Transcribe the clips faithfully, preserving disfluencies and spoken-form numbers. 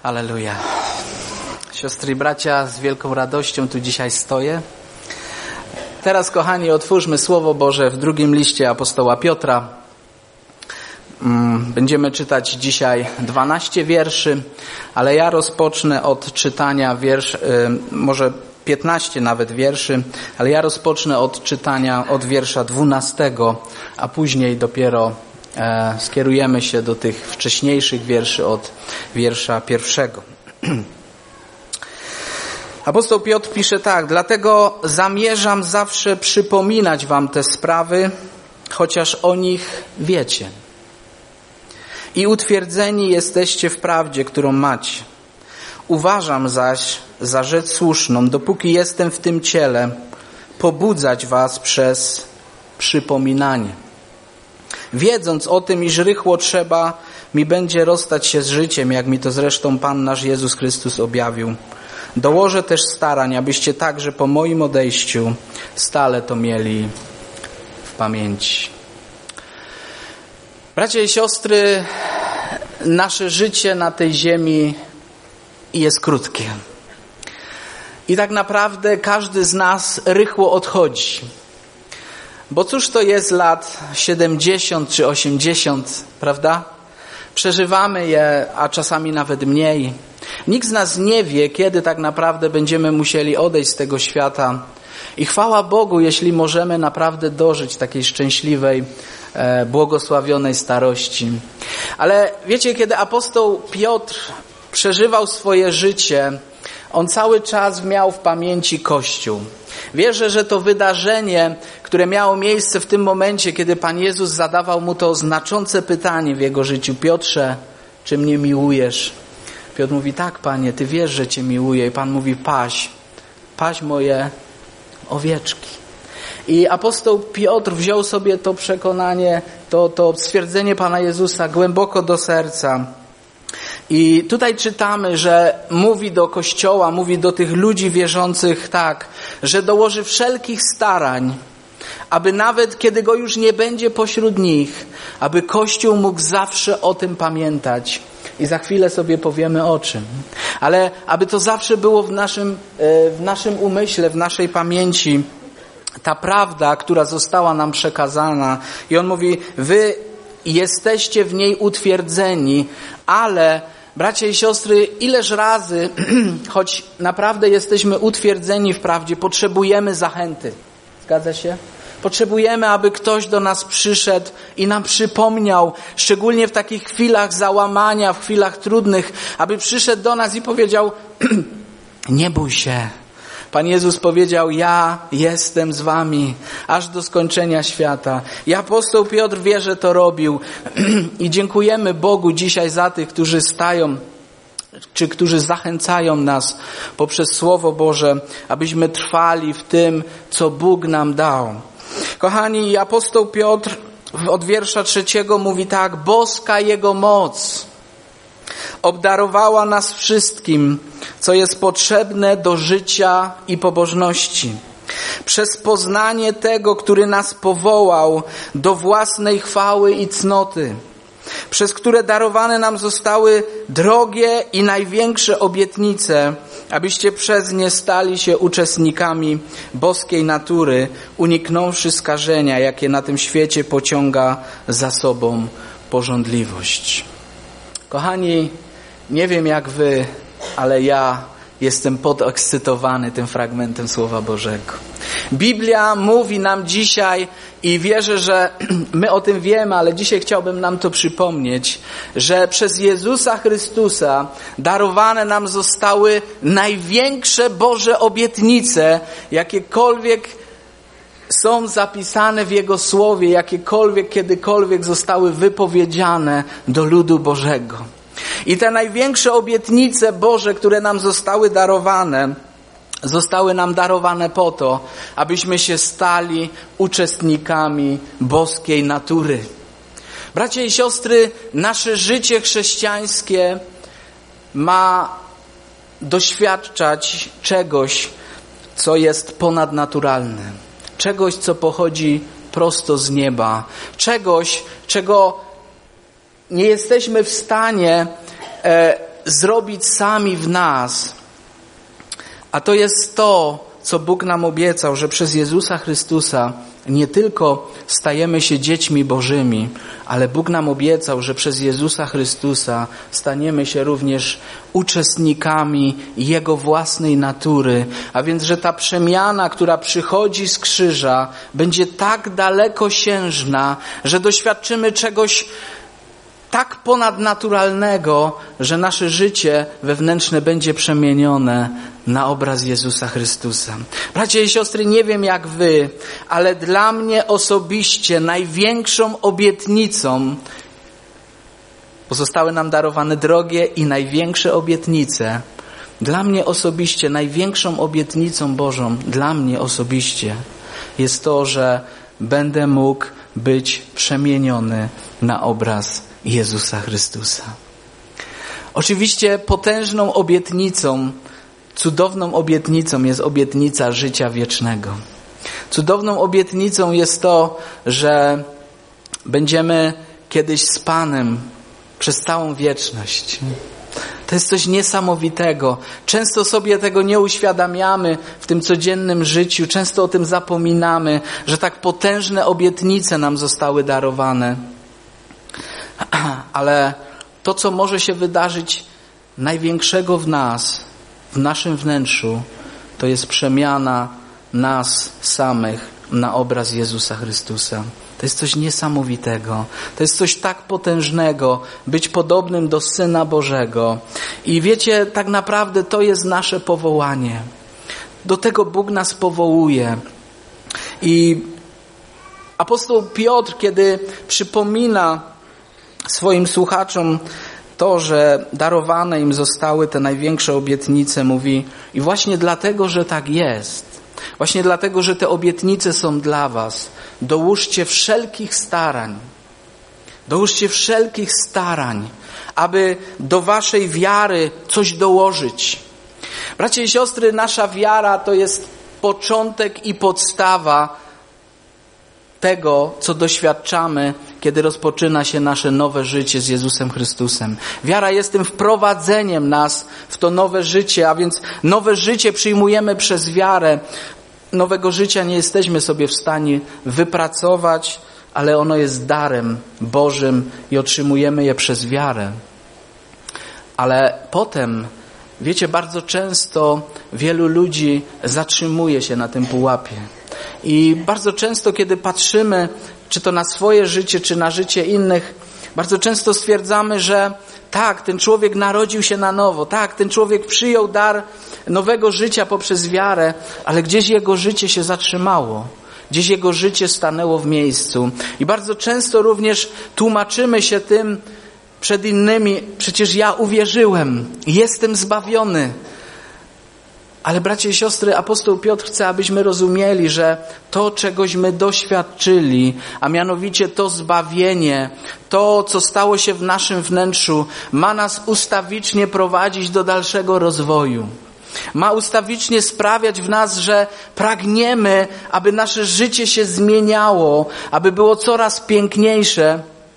Alleluja. Siostry i bracia, z wielką radością tu dzisiaj stoję. Teraz, kochani, otwórzmy Słowo Boże w drugim liście apostoła Piotra. Będziemy czytać dzisiaj dwanaście wierszy, ale ja rozpocznę od czytania wiersz, może piętnaście nawet wierszy, ale ja rozpocznę od czytania od wiersza dwunastego, a później dopiero e, skierujemy się do tych wcześniejszych wierszy od wiersza pierwszego. Apostoł Piotr pisze tak: dlatego zamierzam zawsze przypominać wam te sprawy, chociaż o nich wiecie. I utwierdzeni jesteście w prawdzie, którą macie. Uważam zaś za rzecz słuszną, dopóki jestem w tym ciele, pobudzać was przez przypominanie. Wiedząc o tym, iż rychło trzeba mi będzie rozstać się z życiem, jak mi to zresztą Pan nasz Jezus Chrystus objawił. Dołożę też starań, abyście także po moim odejściu stale to mieli w pamięci. Bracia i siostry, nasze życie na tej ziemi jest krótkie. I tak naprawdę każdy z nas rychło odchodzi. Bo cóż to jest lat siedemdziesiąt czy osiemdziesiąt, prawda? Przeżywamy je, a czasami nawet mniej. Nikt z nas nie wie, kiedy tak naprawdę będziemy musieli odejść z tego świata. I chwała Bogu, jeśli możemy naprawdę dożyć takiej szczęśliwej, e, błogosławionej starości. Ale wiecie, kiedy apostoł Piotr przeżywał swoje życie, on cały czas miał w pamięci Kościół. Wierzę, że to wydarzenie, które miało miejsce w tym momencie, kiedy Pan Jezus zadawał mu to znaczące pytanie w jego życiu: Piotrze, czy mnie miłujesz? Piotr mówi: tak, Panie, Ty wiesz, że Cię miłuję. I Pan mówi: paś, paś moje owieczki. I apostoł Piotr wziął sobie to przekonanie, to, to stwierdzenie Pana Jezusa głęboko do serca. I tutaj czytamy, że mówi do Kościoła, mówi do tych ludzi wierzących tak, że dołoży wszelkich starań, aby nawet kiedy Go już nie będzie pośród nich, aby Kościół mógł zawsze o tym pamiętać. I za chwilę sobie powiemy o czym. Ale aby to zawsze było w naszym, w naszym umyśle, w naszej pamięci, ta prawda, która została nam przekazana. I on mówi: wy jesteście w niej utwierdzeni, ale bracia i siostry, ileż razy, choć naprawdę jesteśmy utwierdzeni w prawdzie, potrzebujemy zachęty. Zgadza się? Potrzebujemy, aby ktoś do nas przyszedł i nam przypomniał, szczególnie w takich chwilach załamania, w chwilach trudnych, aby przyszedł do nas i powiedział: nie bój się. Pan Jezus powiedział: ja jestem z wami aż do skończenia świata. I apostoł Piotr wie, że to robił. I dziękujemy Bogu dzisiaj za tych, którzy stają, czy którzy zachęcają nas poprzez Słowo Boże, abyśmy trwali w tym, co Bóg nam dał. Kochani, apostoł Piotr od wiersza trzeciego mówi tak: boska Jego moc obdarowała nas wszystkim, co jest potrzebne do życia i pobożności, przez poznanie tego, który nas powołał do własnej chwały i cnoty, przez które darowane nam zostały drogie i największe obietnice, abyście przez nie stali się uczestnikami boskiej natury, uniknąwszy skażenia, jakie na tym świecie pociąga za sobą pożądliwość. Kochani, nie wiem jak wy, ale ja jestem podekscytowany tym fragmentem Słowa Bożego. Biblia mówi nam dzisiaj, i wierzę, że my o tym wiemy, ale dzisiaj chciałbym nam to przypomnieć, że przez Jezusa Chrystusa darowane nam zostały największe Boże obietnice, jakiekolwiek są zapisane w Jego Słowie, jakiekolwiek kiedykolwiek zostały wypowiedziane do ludu Bożego. I te największe obietnice Boże, które nam zostały darowane, zostały nam darowane po to, abyśmy się stali uczestnikami boskiej natury. Bracia i siostry, nasze życie chrześcijańskie ma doświadczać czegoś, co jest ponadnaturalne. Czegoś, co pochodzi prosto z nieba. Czegoś, czego nie jesteśmy w stanie e, zrobić sami w nas. A to jest to, co Bóg nam obiecał, że przez Jezusa Chrystusa nie tylko stajemy się dziećmi Bożymi, ale Bóg nam obiecał, że przez Jezusa Chrystusa staniemy się również uczestnikami Jego własnej natury. A więc, że ta przemiana, która przychodzi z krzyża, będzie tak dalekosiężna, że doświadczymy czegoś tak ponadnaturalnego, że nasze życie wewnętrzne będzie przemienione na obraz Jezusa Chrystusa. Bracia i siostry, nie wiem jak wy, ale dla mnie osobiście największą obietnicą, bo zostały nam darowane drogie i największe obietnice, dla mnie osobiście największą obietnicą Bożą, dla mnie osobiście jest to, że będę mógł być przemieniony na obraz Jezusa Chrystusa. Oczywiście potężną obietnicą, cudowną obietnicą jest obietnica życia wiecznego. Cudowną obietnicą jest to, że będziemy kiedyś z Panem przez całą wieczność. To jest coś niesamowitego. Często sobie tego nie uświadamiamy w tym codziennym życiu. Często o tym zapominamy, że tak potężne obietnice nam zostały darowane. Ale to, co może się wydarzyć największego w nas, w naszym wnętrzu, to jest przemiana nas samych na obraz Jezusa Chrystusa. To jest coś niesamowitego. To jest coś tak potężnego, być podobnym do Syna Bożego. I wiecie, tak naprawdę to jest nasze powołanie. Do tego Bóg nas powołuje. I apostoł Piotr, kiedy przypomina swoim słuchaczom to, że darowane im zostały te największe obietnice, mówi: i właśnie dlatego, że tak jest, właśnie dlatego, że te obietnice są dla was, dołóżcie wszelkich starań, dołóżcie wszelkich starań, aby do waszej wiary coś dołożyć. Bracia i siostry, nasza wiara to jest początek i podstawa tego, co doświadczamy, kiedy rozpoczyna się nasze nowe życie z Jezusem Chrystusem. Wiara jest tym wprowadzeniem nas w to nowe życie, a więc nowe życie przyjmujemy przez wiarę. Nowego życia nie jesteśmy sobie w stanie wypracować, ale ono jest darem Bożym i otrzymujemy je przez wiarę. Ale potem, wiecie, bardzo często wielu ludzi zatrzymuje się na tym pułapie. I bardzo często, kiedy patrzymy, czy to na swoje życie, czy na życie innych, bardzo często stwierdzamy, że tak, ten człowiek narodził się na nowo, tak, ten człowiek przyjął dar nowego życia poprzez wiarę, ale gdzieś jego życie się zatrzymało. Gdzieś jego życie stanęło w miejscu. I bardzo często również tłumaczymy się tym przed innymi: przecież ja uwierzyłem, jestem zbawiony. Ale bracia i siostry, apostoł Piotr chce, abyśmy rozumieli, że to, czegośmy doświadczyli, a mianowicie to zbawienie, to, co stało się w naszym wnętrzu, ma nas ustawicznie prowadzić do dalszego rozwoju. Ma ustawicznie sprawiać w nas, że pragniemy, aby nasze życie się zmieniało, aby było coraz piękniejsze.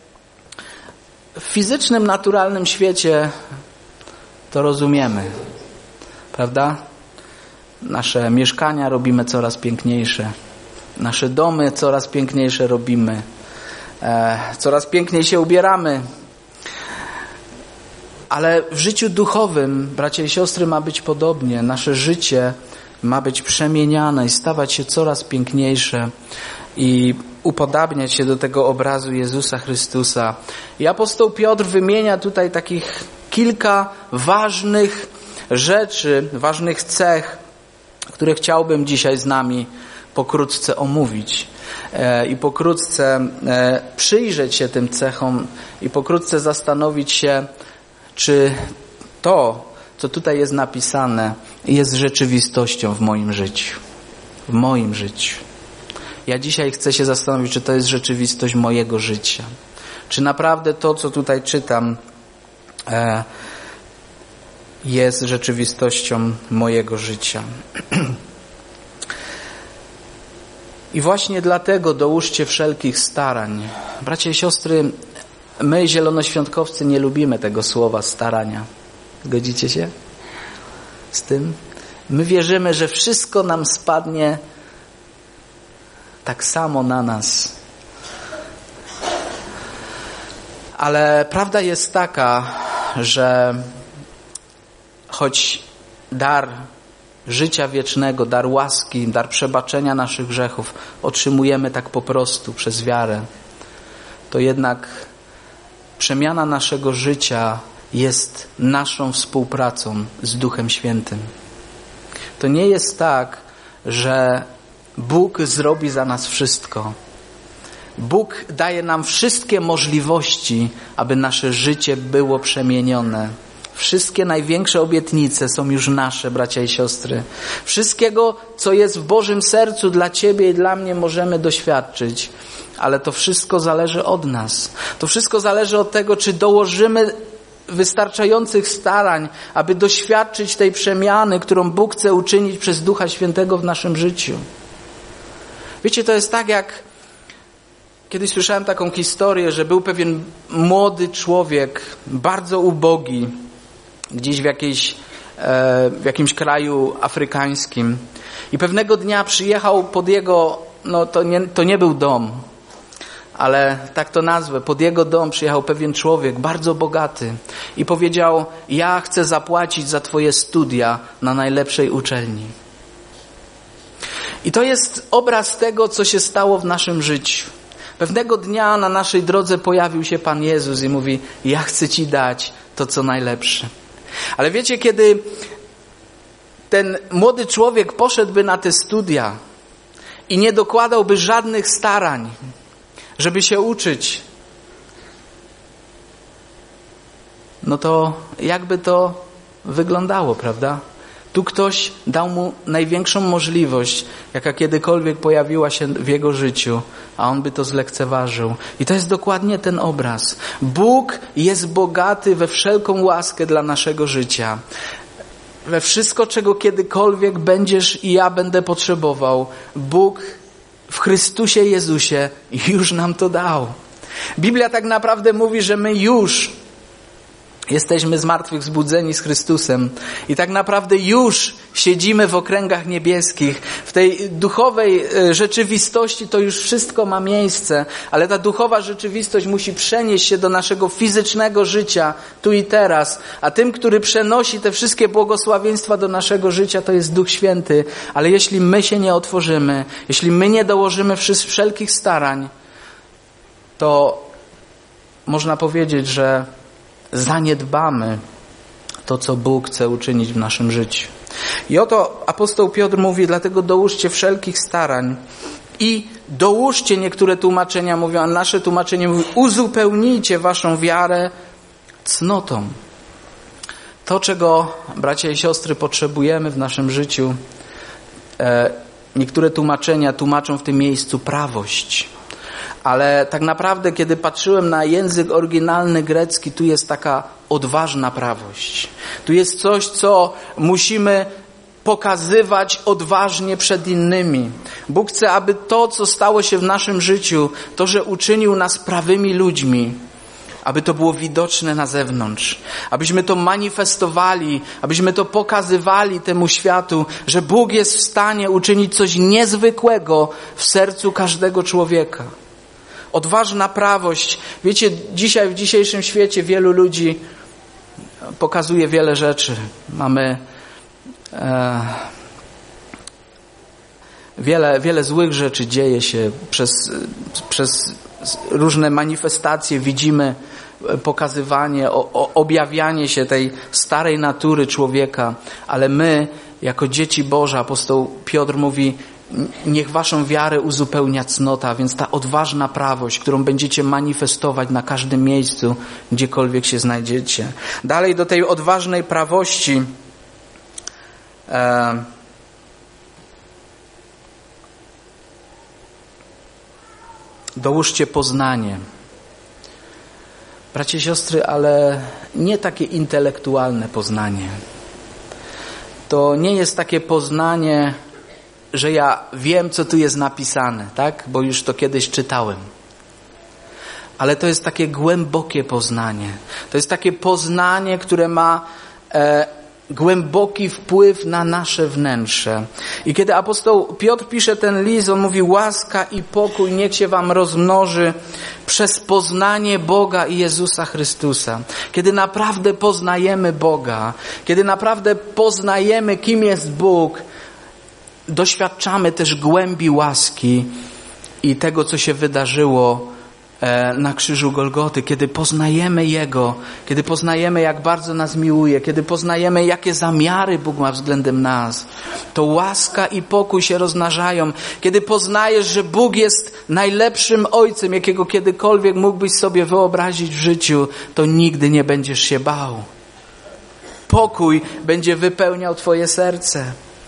W fizycznym, naturalnym świecie to rozumiemy, prawda? Nasze mieszkania robimy coraz piękniejsze. Nasze domy coraz piękniejsze robimy. E, coraz piękniej się ubieramy. Ale w życiu duchowym, bracia i siostry, ma być podobnie. Nasze życie ma być przemieniane i stawać się coraz piękniejsze i upodabniać się do tego obrazu Jezusa Chrystusa. I apostoł Piotr wymienia tutaj takich kilka ważnych rzeczy, ważnych cech, które chciałbym dzisiaj z nami pokrótce omówić e, i pokrótce e, przyjrzeć się tym cechom i pokrótce zastanowić się, czy to, co tutaj jest napisane, jest rzeczywistością w moim życiu. W moim życiu. Ja dzisiaj chcę się zastanowić, czy to jest rzeczywistość mojego życia. Czy naprawdę to, co tutaj czytam, e, jest rzeczywistością mojego życia. I właśnie dlatego dołóżcie wszelkich starań. Bracia i siostry, my, zielonoświątkowcy, nie lubimy tego słowa starania. Godzicie się z tym? My wierzymy, że wszystko nam spadnie tak samo na nas. Ale prawda jest taka, że choć dar życia wiecznego, dar łaski, dar przebaczenia naszych grzechów otrzymujemy tak po prostu przez wiarę, to jednak przemiana naszego życia jest naszą współpracą z Duchem Świętym. To nie jest tak, że Bóg zrobi za nas wszystko. Bóg daje nam wszystkie możliwości, aby nasze życie było przemienione. Wszystkie największe obietnice są już nasze, bracia i siostry. Wszystkiego, co jest w Bożym sercu dla Ciebie i dla mnie, możemy doświadczyć. Ale to wszystko zależy od nas. To wszystko zależy od tego, czy dołożymy wystarczających starań, aby doświadczyć tej przemiany, którą Bóg chce uczynić przez Ducha Świętego w naszym życiu. Wiecie, to jest tak jak kiedyś słyszałem taką historię, że był pewien młody człowiek, bardzo ubogi, gdzieś w, jakiejś, w jakimś kraju afrykańskim. I pewnego dnia przyjechał pod jego, no to nie, to nie był dom, ale tak to nazwę, pod jego dom przyjechał pewien człowiek, bardzo bogaty i powiedział: ja chcę zapłacić za twoje studia na najlepszej uczelni. I to jest obraz tego, co się stało w naszym życiu. Pewnego dnia na naszej drodze pojawił się Pan Jezus i mówi: ja chcę Ci dać to, co najlepsze. Ale wiecie, kiedy ten młody człowiek poszedłby na te studia i nie dokładałby żadnych starań, żeby się uczyć, no to jakby to wyglądało, prawda? Tu ktoś dał mu największą możliwość, jaka kiedykolwiek pojawiła się w jego życiu, a on by to zlekceważył. I to jest dokładnie ten obraz. Bóg jest bogaty we wszelką łaskę dla naszego życia. We wszystko, czego kiedykolwiek będziesz i ja będę potrzebował, Bóg w Chrystusie Jezusie już nam to dał. Biblia tak naprawdę mówi, że my już jesteśmy zmartwychwzbudzeni z Chrystusem i tak naprawdę już siedzimy w okręgach niebieskich. W tej duchowej rzeczywistości to już wszystko ma miejsce, ale ta duchowa rzeczywistość musi przenieść się do naszego fizycznego życia tu i teraz. A tym, który przenosi te wszystkie błogosławieństwa do naszego życia, to jest Duch Święty. Ale jeśli my się nie otworzymy, jeśli my nie dołożymy wszelkich starań, to można powiedzieć, że zaniedbamy to, co Bóg chce uczynić w naszym życiu. I oto apostoł Piotr mówi: dlatego dołóżcie wszelkich starań i dołóżcie, niektóre tłumaczenia mówią, a nasze tłumaczenie mówi: uzupełnijcie waszą wiarę cnotą. To, czego, bracia i siostry, potrzebujemy w naszym życiu, e, niektóre tłumaczenia tłumaczą w tym miejscu prawość. Ale tak naprawdę, kiedy patrzyłem na język oryginalny grecki, tu jest taka odważna prawość. Tu jest coś, co musimy pokazywać odważnie przed innymi. Bóg chce, aby to, co stało się w naszym życiu, to, że uczynił nas prawymi ludźmi, aby to było widoczne na zewnątrz. Abyśmy to manifestowali, abyśmy to pokazywali temu światu, że Bóg jest w stanie uczynić coś niezwykłego w sercu każdego człowieka. Odważna prawość. Wiecie, dzisiaj w dzisiejszym świecie wielu ludzi pokazuje wiele rzeczy. Mamy e, wiele, wiele złych rzeczy dzieje się przez, przez różne manifestacje. Widzimy pokazywanie, o, o, objawianie się tej starej natury człowieka. Ale my, jako dzieci Boże, apostoł Piotr mówi: niech waszą wiarę uzupełnia cnota, więc ta odważna prawość, którą będziecie manifestować na każdym miejscu, gdziekolwiek się znajdziecie. Dalej do tej odważnej prawości e, dołóżcie poznanie. Bracie i siostry, ale nie takie intelektualne poznanie. To nie jest takie poznanie, że ja wiem, co tu jest napisane, tak? Bo już to kiedyś czytałem. Ale to jest takie głębokie poznanie. To jest takie poznanie, które ma e, głęboki wpływ na nasze wnętrze. I kiedy apostoł Piotr pisze ten list, on mówi: łaska i pokój niech się wam rozmnoży przez poznanie Boga i Jezusa Chrystusa. Kiedy naprawdę poznajemy Boga, kiedy naprawdę poznajemy, kim jest Bóg, doświadczamy też głębi łaski i tego, co się wydarzyło na krzyżu Golgoty, kiedy poznajemy Jego, kiedy poznajemy, jak bardzo nas miłuje, kiedy poznajemy, jakie zamiary Bóg ma względem nas, to łaska i pokój się rozmnażają. Kiedy poznajesz, że Bóg jest najlepszym Ojcem, jakiego kiedykolwiek mógłbyś sobie wyobrazić w życiu, to nigdy nie będziesz się bał. Pokój będzie wypełniał twoje serce.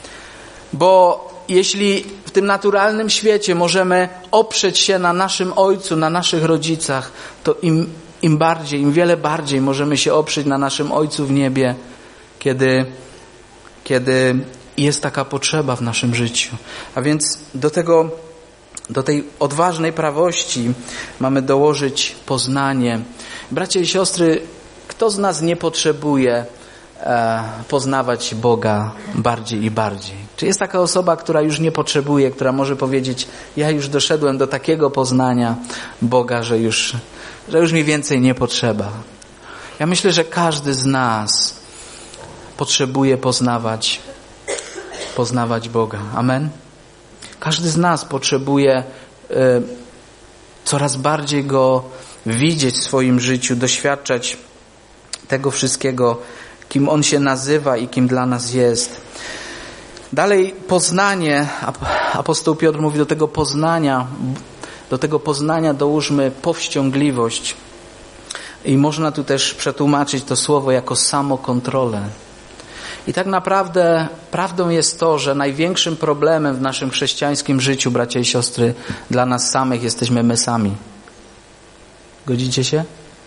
Bo jeśli w tym naturalnym świecie możemy oprzeć się na naszym Ojcu, na naszych rodzicach, to im, im bardziej, im wiele bardziej możemy się oprzeć na naszym Ojcu w niebie, kiedy, kiedy jest taka potrzeba w naszym życiu. A więc do tego, do tej odważnej prawości mamy dołożyć poznanie. Bracia i siostry, kto z nas nie potrzebuje poznawać Boga bardziej i bardziej? Czy jest taka osoba, która już nie potrzebuje, która może powiedzieć: ja już doszedłem do takiego poznania Boga, że już, że już mi więcej nie potrzeba? Ja myślę, że każdy z nas potrzebuje poznawać, poznawać Boga. Amen? Każdy z nas potrzebuje y, coraz bardziej Go widzieć w swoim życiu, doświadczać tego wszystkiego, kim On się nazywa i kim dla nas jest. Dalej poznanie, apostoł Piotr mówi, do tego poznania, do tego poznania dołóżmy powściągliwość. I można tu też przetłumaczyć to słowo jako samokontrolę. I tak naprawdę prawdą jest to, że największym problemem w naszym chrześcijańskim życiu, bracia i siostry, dla nas samych jesteśmy my sami. Godzicie się?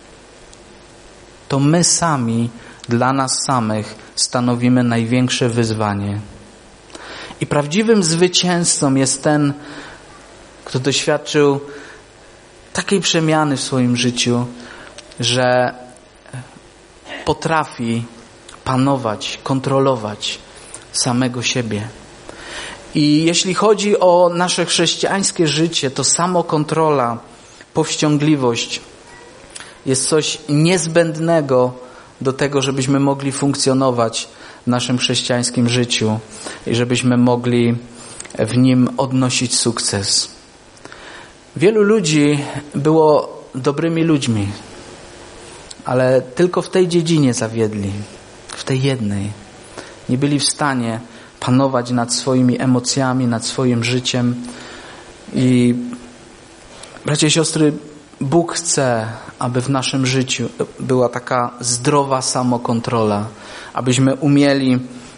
To my sami dla nas samych stanowimy największe wyzwanie. I prawdziwym zwycięzcą jest ten, kto doświadczył takiej przemiany w swoim życiu, że potrafi panować, kontrolować samego siebie. I jeśli chodzi o nasze chrześcijańskie życie, to samokontrola, powściągliwość jest coś niezbędnego do tego, żebyśmy mogli funkcjonować w naszym chrześcijańskim życiu i żebyśmy mogli w nim odnosić sukces. Wielu ludzi było dobrymi ludźmi, ale tylko w tej dziedzinie zawiedli, w tej jednej. Nie byli w stanie panować nad swoimi emocjami, nad swoim życiem. I bracia i siostry, Bóg chce, aby w naszym życiu była taka zdrowa samokontrola, abyśmy umieli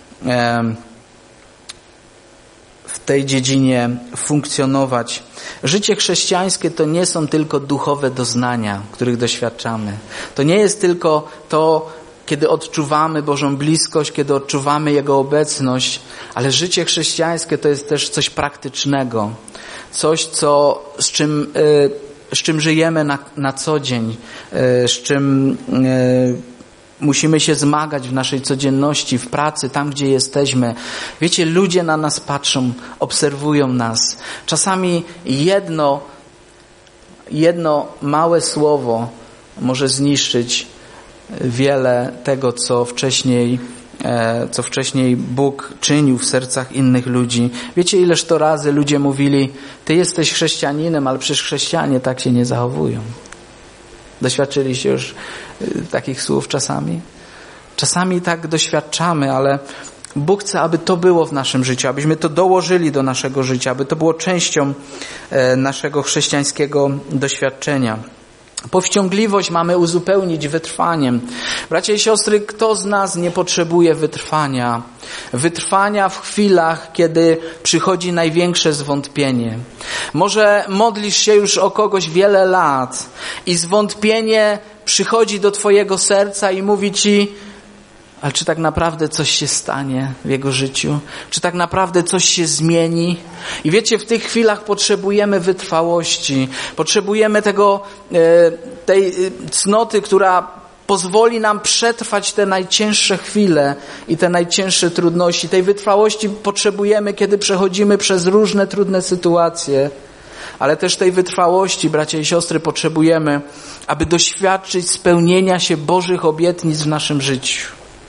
w tej dziedzinie funkcjonować. Życie chrześcijańskie to nie są tylko duchowe doznania, których doświadczamy. To nie jest tylko to, kiedy odczuwamy Bożą bliskość, kiedy odczuwamy Jego obecność, ale życie chrześcijańskie to jest też coś praktycznego. Coś, co, z czym, z czym żyjemy na, na co dzień, z czym musimy się zmagać w naszej codzienności, w pracy, tam gdzie jesteśmy. Wiecie, ludzie na nas patrzą, obserwują nas. Czasami jedno, jedno małe słowo może zniszczyć wiele tego, co wcześniej, co wcześniej Bóg czynił w sercach innych ludzi. Wiecie, ileż to razy ludzie mówili: ty jesteś chrześcijaninem, ale przecież chrześcijanie tak się nie zachowują. Doświadczyliście już takich słów czasami? Czasami tak doświadczamy, ale Bóg chce, aby to było w naszym życiu, abyśmy to dołożyli do naszego życia, aby to było częścią naszego chrześcijańskiego doświadczenia. Powściągliwość mamy uzupełnić wytrwaniem. Bracia i siostry, kto z nas nie potrzebuje wytrwania? Wytrwania w chwilach, kiedy przychodzi największe zwątpienie. Może modlisz się już o kogoś wiele lat i zwątpienie przychodzi do twojego serca i mówi ci: ale czy tak naprawdę coś się stanie w jego życiu? Czy tak naprawdę coś się zmieni? I wiecie, w tych chwilach potrzebujemy wytrwałości. Potrzebujemy tego, tej cnoty, która pozwoli nam przetrwać te najcięższe chwile i te najcięższe trudności. Tej wytrwałości potrzebujemy, kiedy przechodzimy przez różne trudne sytuacje, ale też tej wytrwałości, bracia i siostry, potrzebujemy, aby doświadczyć spełnienia się Bożych obietnic w naszym życiu.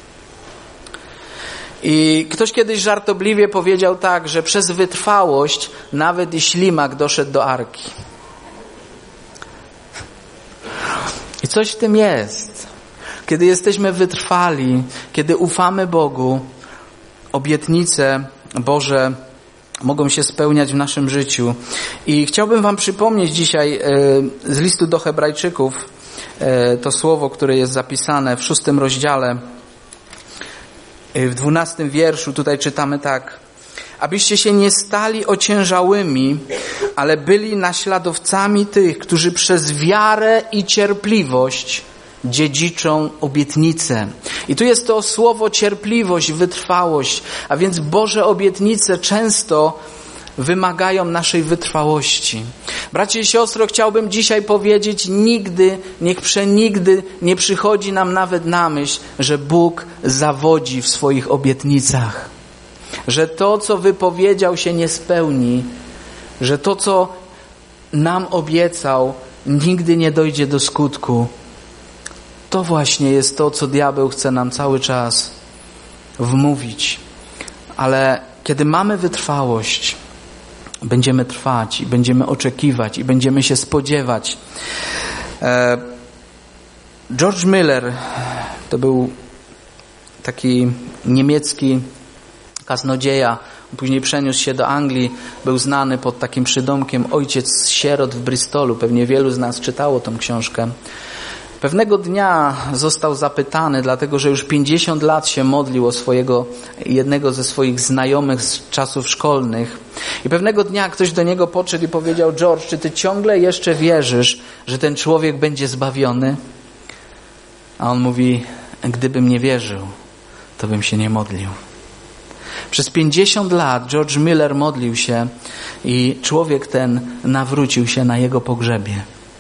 I ktoś kiedyś żartobliwie powiedział tak, że przez wytrwałość nawet i ślimak doszedł do arki. I coś w tym jest. Kiedy jesteśmy wytrwali, kiedy ufamy Bogu, obietnice Boże mogą się spełniać w naszym życiu. I chciałbym wam przypomnieć dzisiaj z listu do Hebrajczyków to słowo, które jest zapisane w szóstym rozdziale, w dwunastym wierszu. Tutaj czytamy tak: abyście się nie stali ociężałymi, ale byli naśladowcami tych, którzy przez wiarę i cierpliwość dziedziczą obietnicę. I tu jest to słowo cierpliwość, wytrwałość, a więc Boże obietnice często wymagają naszej wytrwałości. Bracie i siostro, chciałbym dzisiaj powiedzieć, nigdy, niech przenigdy nie przychodzi nam nawet na myśl, że Bóg zawodzi w swoich obietnicach. Że to, co wypowiedział, się nie spełni. Że to, co nam obiecał, nigdy nie dojdzie do skutku. To właśnie jest to, co diabeł chce nam cały czas wmówić. Ale kiedy mamy wytrwałość, będziemy trwać i będziemy oczekiwać i będziemy się spodziewać. George Miller to był taki niemiecki kaznodzieja. Później przeniósł się do Anglii. Był znany pod takim przydomkiem Ojciec Sierot w Bristolu. Pewnie wielu z nas czytało tą książkę. Pewnego dnia został zapytany, dlatego że już pięćdziesiąt lat się modlił o swojego, jednego ze swoich znajomych z czasów szkolnych. I pewnego dnia ktoś do niego podszedł i powiedział: George, czy ty ciągle jeszcze wierzysz, że ten człowiek będzie zbawiony? A on mówi: gdybym nie wierzył, to bym się nie modlił. Przez pięćdziesiąt lat George Miller modlił się i człowiek ten nawrócił się na jego pogrzebie.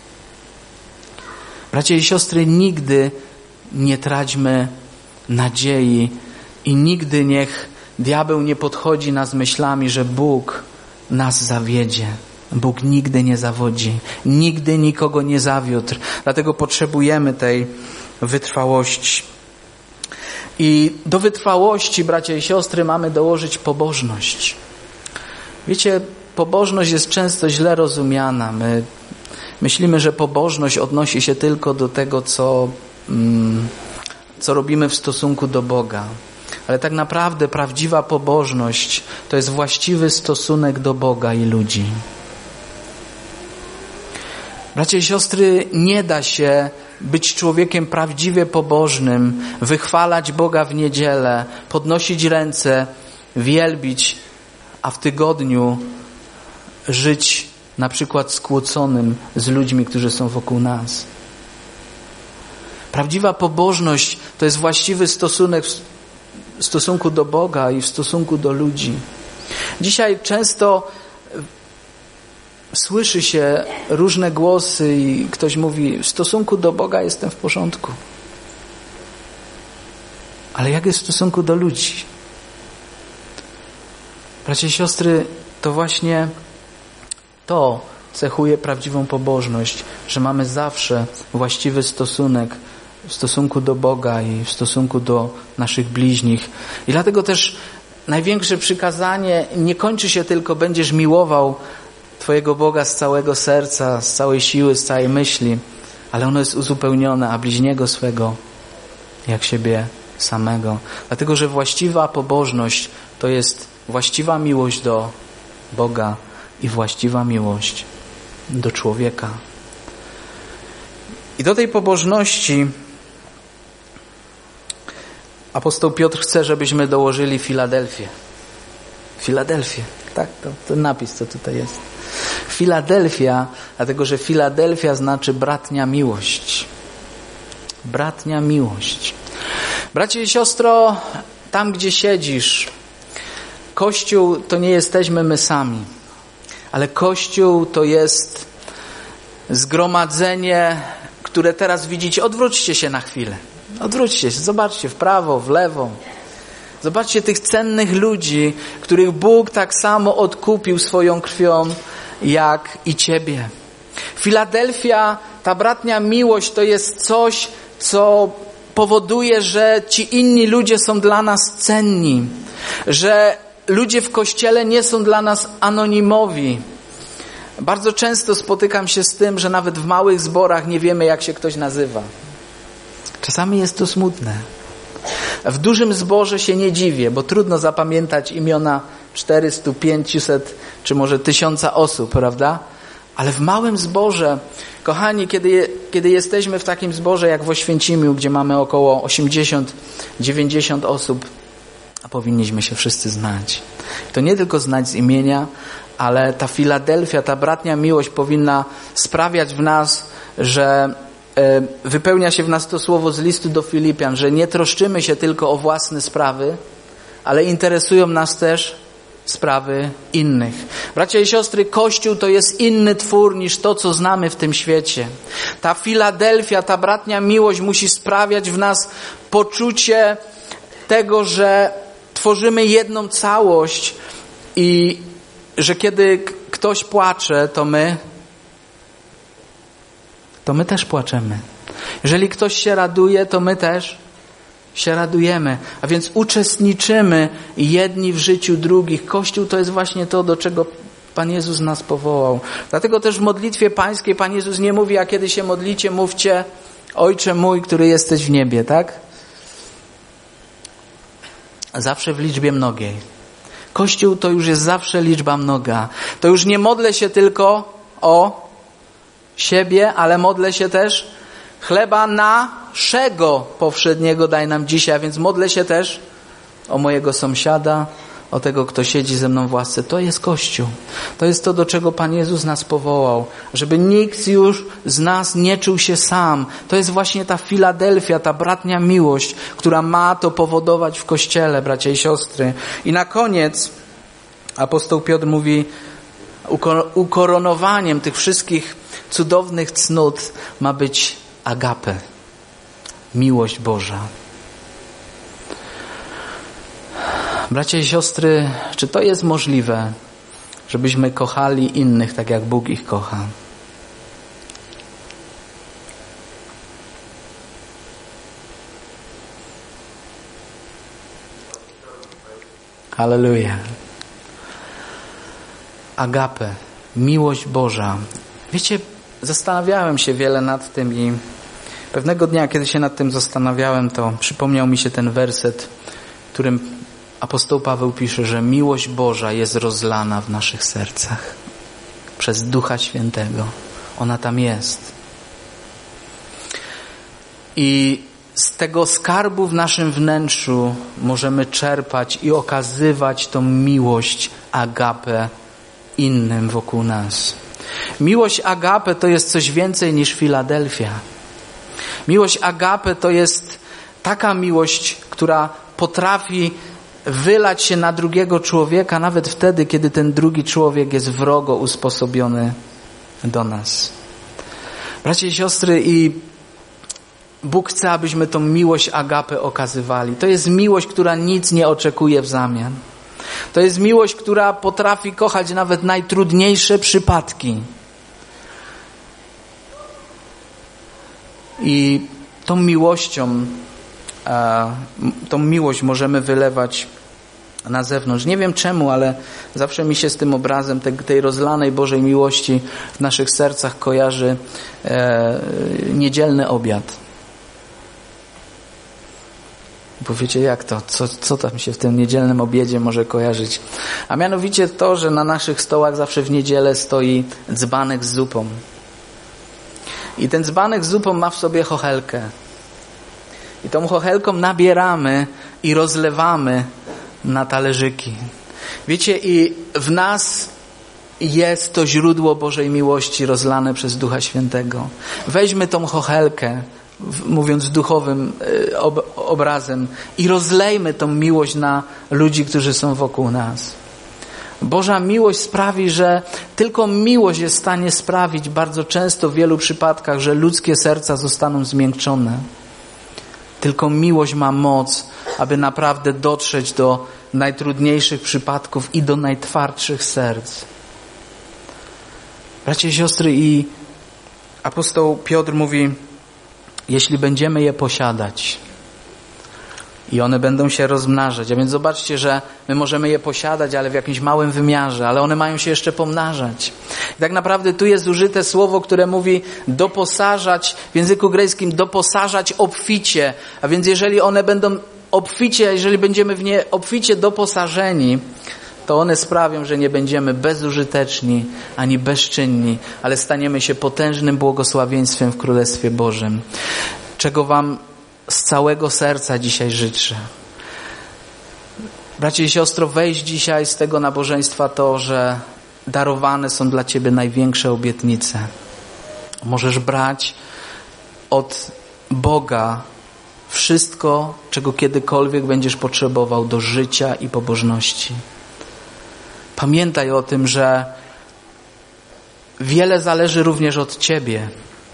Bracia i siostry, nigdy nie traćmy nadziei i nigdy niech diabeł nie podchodzi nas myślami, że Bóg nas zawiedzie. Bóg nigdy nie zawodzi, nigdy nikogo nie zawiódł. Dlatego potrzebujemy tej wytrwałości. I do wytrwałości, bracia i siostry, mamy dołożyć pobożność. Wiecie, pobożność jest często źle rozumiana. My myślimy, że pobożność odnosi się tylko do tego, co, mm, co robimy w stosunku do Boga. Ale tak naprawdę prawdziwa pobożność to jest właściwy stosunek do Boga i ludzi. Bracia i siostry, nie da się być człowiekiem prawdziwie pobożnym, wychwalać Boga w niedzielę, podnosić ręce, wielbić, a w tygodniu żyć na przykład skłóconym z ludźmi, którzy są wokół nas. Prawdziwa pobożność to jest właściwy stosunek w stosunku do Boga i w stosunku do ludzi. Dzisiaj często słyszy się różne głosy i ktoś mówi: w stosunku do Boga jestem w porządku. Ale jak jest w stosunku do ludzi? Bracia i siostry, to właśnie to cechuje prawdziwą pobożność, że mamy zawsze właściwy stosunek w stosunku do Boga i w stosunku do naszych bliźnich. I dlatego też największe przykazanie nie kończy się tylko: będziesz miłował Twojego Boga z całego serca, z całej siły, z całej myśli, ale ono jest uzupełnione: a bliźniego swego jak siebie samego. Dlatego, że właściwa pobożność to jest właściwa miłość do Boga i właściwa miłość do człowieka. I do tej pobożności apostoł Piotr chce, żebyśmy dołożyli Filadelfię. Filadelfię, tak, to ten napis, co tutaj jest. Filadelfia, dlatego że Filadelfia znaczy bratnia miłość. Bratnia miłość. Bracie i siostro, tam gdzie siedzisz, Kościół to nie jesteśmy my sami, ale Kościół to jest zgromadzenie, które teraz widzicie, odwróćcie się na chwilę. Odwróćcie się, zobaczcie w prawo, w lewo. Zobaczcie tych cennych ludzi, których Bóg tak samo odkupił swoją krwią, jak i ciebie. Filadelfia, ta bratnia miłość to jest coś, co powoduje, że ci inni ludzie są dla nas cenni, że ludzie w Kościele nie są dla nas anonimowi. Bardzo często spotykam się z tym, że nawet w małych zborach nie wiemy, jak się ktoś nazywa. Czasami jest to smutne. W dużym zborze się nie dziwię, bo trudno zapamiętać imiona czterysta, pięćset czy może tysiąca osób, prawda? Ale w małym zborze, kochani, kiedy, kiedy jesteśmy w takim zborze jak w Oświęcimiu, gdzie mamy około osiemdziesiąt dziewięćdziesiąt osób, a powinniśmy się wszyscy znać. To nie tylko znać z imienia, ale ta Filadelfia, ta bratnia miłość powinna sprawiać w nas, że wypełnia się w nas to słowo z listu do Filipian, że nie troszczymy się tylko o własne sprawy, ale interesują nas też sprawy innych. Bracia i siostry, Kościół to jest inny twór niż to, co znamy w tym świecie. Ta Filadelfia, ta bratnia miłość musi sprawiać w nas poczucie tego, że tworzymy jedną całość i że kiedy ktoś płacze, to my to my też płaczemy. Jeżeli ktoś się raduje, to my też się radujemy. A więc uczestniczymy jedni w życiu drugich. Kościół to jest właśnie to, do czego Pan Jezus nas powołał. Dlatego też w modlitwie pańskiej Pan Jezus nie mówi, a kiedy się modlicie, mówcie: Ojcze mój, który jesteś w niebie, tak? Zawsze w liczbie mnogiej. Kościół to już jest zawsze liczba mnoga. To już nie modlę się tylko o siebie, ale modlę się też: chleba naszego powszedniego daj nam dzisiaj, a więc modlę się też o mojego sąsiada, o tego, kto siedzi ze mną w łasce. To jest Kościół. To jest to, do czego Pan Jezus nas powołał. Żeby nikt już z nas nie czuł się sam. To jest właśnie ta Filadelfia, ta bratnia miłość, która ma to powodować w Kościele, bracia i siostry. I na koniec apostoł Piotr mówi: ukoronowaniem tych wszystkich cudownych cnót ma być agape, miłość Boża. Bracia i siostry, czy to jest możliwe, żebyśmy kochali innych tak, jak Bóg ich kocha? Halleluja. Agape, miłość Boża. Wiecie, zastanawiałem się wiele nad tym i pewnego dnia, kiedy się nad tym zastanawiałem, to przypomniał mi się ten werset, w którym apostoł Paweł pisze, że miłość Boża jest rozlana w naszych sercach przez Ducha Świętego. Ona tam jest. I z tego skarbu w naszym wnętrzu możemy czerpać i okazywać tą miłość agape innym wokół nas. Miłość agape to jest coś więcej niż Filadelfia. Miłość agape to jest taka miłość, która potrafi wylać się na drugiego człowieka, nawet wtedy, kiedy ten drugi człowiek jest wrogo usposobiony do nas. Bracia i siostry, i Bóg chce, abyśmy tą miłość agape okazywali. To jest miłość, która nic nie oczekuje w zamian. To jest miłość, która potrafi kochać nawet najtrudniejsze przypadki. I tą miłością, tą miłość możemy wylewać na zewnątrz. Nie wiem czemu, ale zawsze mi się z tym obrazem tej, tej rozlanej Bożej miłości w naszych sercach kojarzy e, niedzielny obiad. Powiecie, jak to? Co, co tam się w tym niedzielnym obiedzie może kojarzyć? A mianowicie to, że na naszych stołach zawsze w niedzielę stoi dzbanek z zupą. I ten dzbanek z zupą ma w sobie chochelkę. I tą chochelką nabieramy i rozlewamy na talerzyki. Wiecie, i w nas jest to źródło Bożej miłości rozlane przez Ducha Świętego. Weźmy tą chochelkę, mówiąc duchowym obrazem, i rozlejmy tą miłość na ludzi, którzy są wokół nas. Boża miłość sprawi, że tylko miłość jest w stanie sprawić bardzo często w wielu przypadkach, że ludzkie serca zostaną zmiękczone. Tylko miłość ma moc, aby naprawdę dotrzeć do najtrudniejszych przypadków i do najtwardszych serc. Bracia i siostry, i apostoł Piotr mówi, jeśli będziemy je posiadać i one będą się rozmnażać, a więc zobaczcie, że my możemy je posiadać, ale w jakimś małym wymiarze, ale one mają się jeszcze pomnażać. I tak naprawdę tu jest użyte słowo, które mówi doposażać, w języku greckim doposażać obficie, a więc jeżeli one będą obficie, jeżeli będziemy w nie obficie doposażeni, to one sprawią, że nie będziemy bezużyteczni ani bezczynni, ale staniemy się potężnym błogosławieństwem w Królestwie Bożym. Czego wam z całego serca dzisiaj życzę. Bracie i siostro, weź dzisiaj z tego nabożeństwa to, że darowane są dla ciebie największe obietnice. Możesz brać od Boga wszystko, czego kiedykolwiek będziesz potrzebował do życia i pobożności. Pamiętaj o tym, że wiele zależy również od ciebie.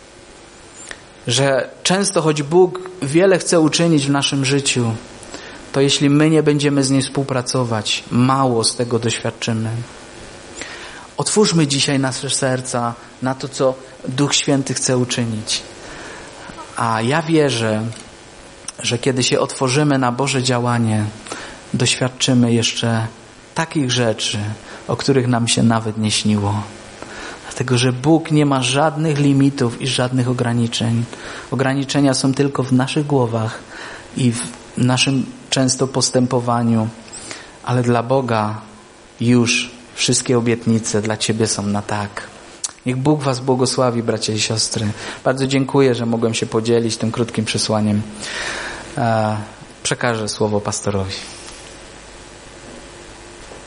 Że często, choć Bóg wiele chce uczynić w naszym życiu, to jeśli my nie będziemy z Nim współpracować, mało z tego doświadczymy. Otwórzmy dzisiaj nasze serca na to, co Duch Święty chce uczynić. A ja wierzę, że kiedy się otworzymy na Boże działanie, doświadczymy jeszcze takich rzeczy, o których nam się nawet nie śniło. Dlatego, że Bóg nie ma żadnych limitów i żadnych ograniczeń. Ograniczenia są tylko w naszych głowach i w naszym często postępowaniu. Ale dla Boga już wszystkie obietnice dla ciebie są na tak. Niech Bóg was błogosławi, bracia i siostry. Bardzo dziękuję, że mogłem się podzielić tym krótkim przesłaniem. Przekażę słowo pastorowi.